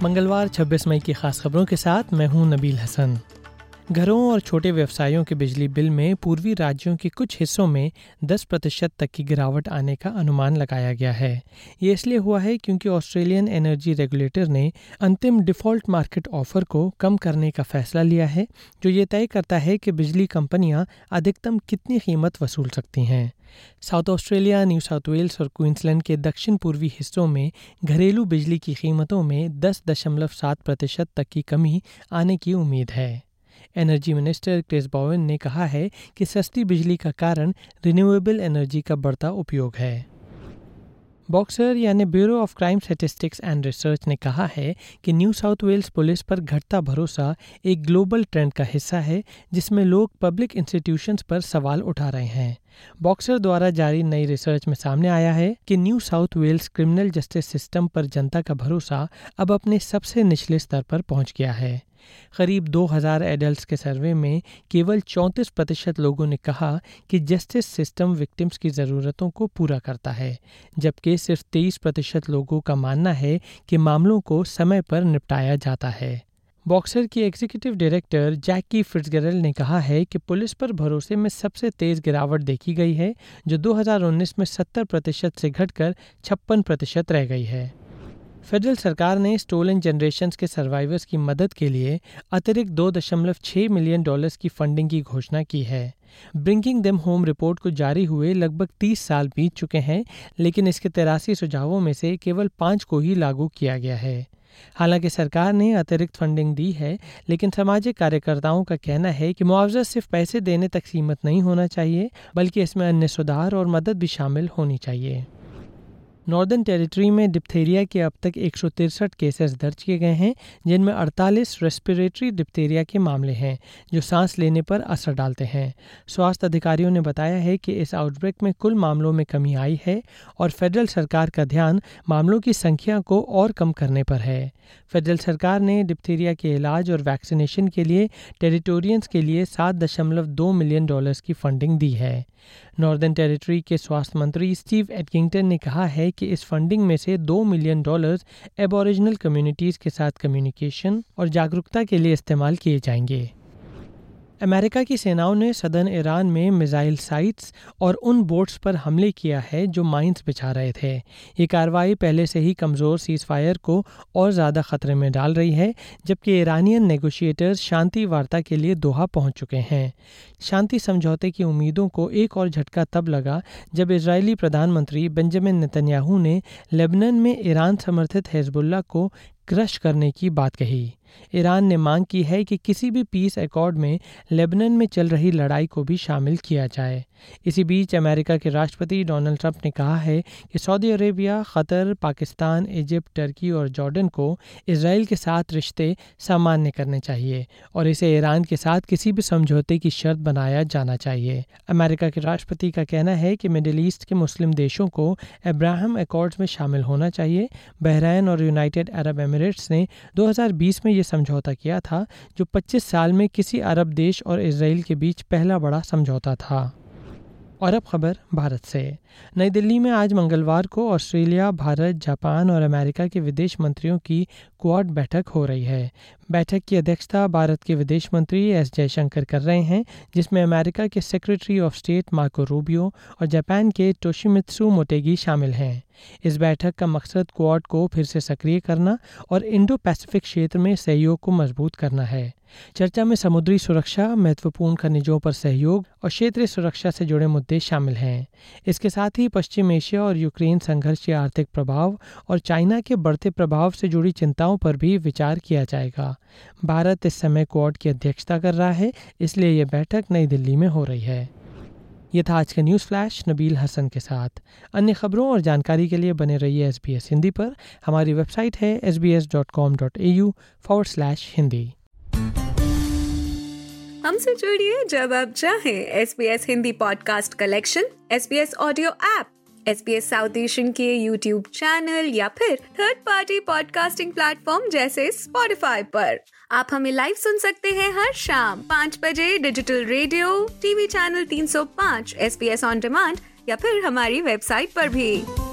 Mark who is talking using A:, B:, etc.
A: मंगलवार 26 मई की खास खबरों के साथ मैं हूं नबील हसन। घरों और छोटे व्यवसायों के बिजली बिल में पूर्वी राज्यों के कुछ हिस्सों में 10% तक की गिरावट आने का अनुमान लगाया गया है। ये इसलिए हुआ है क्योंकि ऑस्ट्रेलियन एनर्जी रेगुलेटर ने अंतिम डिफ़ॉल्ट मार्केट ऑफर को कम करने का फैसला लिया है, जो ये तय करता है कि बिजली कंपनियां अधिकतम कितनी कीमत वसूल सकती हैं। South Australia, New South Wales और क्वींसलैंड के दक्षिण पूर्वी हिस्सों में घरेलू बिजली की कीमतों में 10.7% तक की कमी आने की उम्मीद है। एनर्जी मिनिस्टर क्रिस बोवन ने कहा है कि सस्ती बिजली का कारण रिन्यूएबल एनर्जी का बढ़ता उपयोग है। बॉक्सर यानी Bureau of Crime Statistics and Research ने कहा है कि न्यू साउथ वेल्स पुलिस पर घटता भरोसा एक ग्लोबल ट्रेंड का हिस्सा है, जिसमें लोग पब्लिक इंस्टीट्यूशंस पर सवाल उठा रहे हैं। बॉक्सर द्वारा जारी नई रिसर्च में सामने आया है कि New South Wales criminal justice system पर जनता का भरोसा अब अपने सबसे निचले स्तर पर पहुंच गया है। करीब 2000 एडल्ट्स के सर्वे में केवल 34% लोगों ने कहा कि जस्टिस सिस्टम विक्टिम्स की ज़रूरतों को पूरा करता है, जबकि सिर्फ 23% लोगों का मानना है कि मामलों को समय पर निपटाया जाता है। बॉक्सर की एग्जीक्यूटिव डायरेक्टर जैकी फिट्जगेरल्ड ने कहा है कि पुलिस पर भरोसे में सबसे तेज़ गिरावट देखी गई है, जो 2019 में 70% से घटकर 56% रह गई है। फेडरल सरकार ने स्टोलन जनरेशंस के सर्वाइवर्स की मदद के लिए अतिरिक्त $2.6 मिलियन की फंडिंग की घोषणा की है। ब्रिंगिंग देम होम रिपोर्ट को जारी हुए लगभग 30 साल बीत चुके हैं, लेकिन इसके 83 सुझावों में से केवल 5 को ही लागू किया गया है। हालांकि सरकार ने अतिरिक्त फंडिंग दी है, लेकिन सामाजिक कार्यकर्ताओं का कहना है कि मुआवजा सिर्फ पैसे देने तक सीमित नहीं होना चाहिए, बल्कि इसमें अन्य सुधार और मदद भी शामिल होनी चाहिए। नॉर्दर्न टेरिटरी में डिप्थीरिया के अब तक 163 केसेस दर्ज किए गए हैं, जिनमें 48 रेस्पिरेटरी डिप्थीरिया के मामले हैं, जो सांस लेने पर असर डालते हैं। स्वास्थ्य अधिकारियों ने बताया है कि इस आउटब्रेक में कुल मामलों में कमी आई है और फेडरल सरकार का ध्यान मामलों की संख्या को और कम करने पर है। फेडरल सरकार ने डिप्थीरिया के इलाज और वैक्सीनेशन के लिए टेरिटोरियंस के लिए $7.2 मिलियन की फंडिंग दी है। नॉर्दर्न टेरिटरी के स्वास्थ्य मंत्री स्टीव एडकिंगटन ने कहा है कि इस फंडिंग में से $2 मिलियन एबोरिजिनल कम्युनिटीज़ के साथ कम्युनिकेशन और जागरूकता के लिए इस्तेमाल किए जाएंगे। अमेरिका की सेनाओं ने सदर्न ईरान में मिसाइल साइट्स और उन बोट्स पर हमले किया है जो माइंस बिछा रहे थे। ये कार्रवाई पहले से ही कमज़ोर सीज़फायर को और ज़्यादा ख़तरे में डाल रही है, जबकि ईरानियन नेगोशिएटर्स शांति वार्ता के लिए दोहा पहुंच चुके हैं। शांति समझौते की उम्मीदों को एक और झटका तब लगा जब इजरायली प्रधानमंत्री बेंजामिन नेतन्याहू ने लेबनान में ईरान समर्थित हिजबुल्लाह को क्रश करने की बात कही। ईरान ने मांग की है कि किसी भी पीस अकॉर्ड में लेबनान में चल रही लड़ाई को भी शामिल किया जाए। इसी बीच अमेरिका के राष्ट्रपति डोनाल्ड ट्रंप ने कहा है कि Saudi Arabia, Qatar, Pakistan, Egypt, Turkey और जॉर्डन को इजराइल के साथ रिश्ते सामान्य करने चाहिए और इसे ईरान के साथ किसी भी समझौते की शर्त बनाया जाना चाहिए। अमेरिका के राष्ट्रपति का कहना है कि मिडिल ईस्ट के मुस्लिम देशों को अब्राहम अकॉर्ड्स में शामिल होना चाहिए। बहरीन और यूनाइटेड अरब एमिरेट्स ने 2020 में ये समझौता किया था, जो 25 साल में किसी अरब देश और इजराइल के बीच पहला बड़ा समझौता था। और अब खबर भारत से। नई दिल्ली में आज मंगलवार को ऑस्ट्रेलिया, भारत, जापान और अमेरिका के विदेश मंत्रियों की क्वाड बैठक हो रही है। बैठक की अध्यक्षता भारत के विदेश मंत्री एस जयशंकर कर रहे हैं, जिसमें अमेरिका के secretary of state Marco Rubio और जापान के तोशिमित्सु मोटेगी शामिल हैं। इस बैठक का मकसद क्वाड को फिर से सक्रिय करना और इंडो पैसिफिक क्षेत्र में सहयोग को मजबूत करना है। चर्चा में समुद्री सुरक्षा, महत्वपूर्ण खनिजों पर सहयोग और क्षेत्रीय सुरक्षा से जुड़े मुद्दे शामिल हैं। इसके साथ ही पश्चिम एशिया और यूक्रेन संघर्ष के आर्थिक प्रभाव और चाइना के बढ़ते प्रभाव से जुड़ी चिंताओं पर भी विचार किया जाएगा। भारत इस समय क्वाड की अध्यक्षता कर रहा है, इसलिए यह बैठक नई दिल्ली में हो रही है। ये था आज का न्यूज़ फ्लैश नबील हसन के साथ। अन्य खबरों और जानकारी के लिए बने रहिए SBS हिंदी पर। हमारी वेबसाइट है sbs.com.au/hindi।
B: हमसे जुड़िए जब आप चाहें। SBS Hindi podcast collection, SBS audio app, SBS South Asian के YouTube चैनल या फिर थर्ड पार्टी पॉडकास्टिंग प्लेटफॉर्म जैसे Spotify पर। आप हमें लाइव सुन सकते हैं हर शाम 5 बजे digital radio, TV channel 305, SBS on demand या फिर हमारी वेबसाइट पर भी।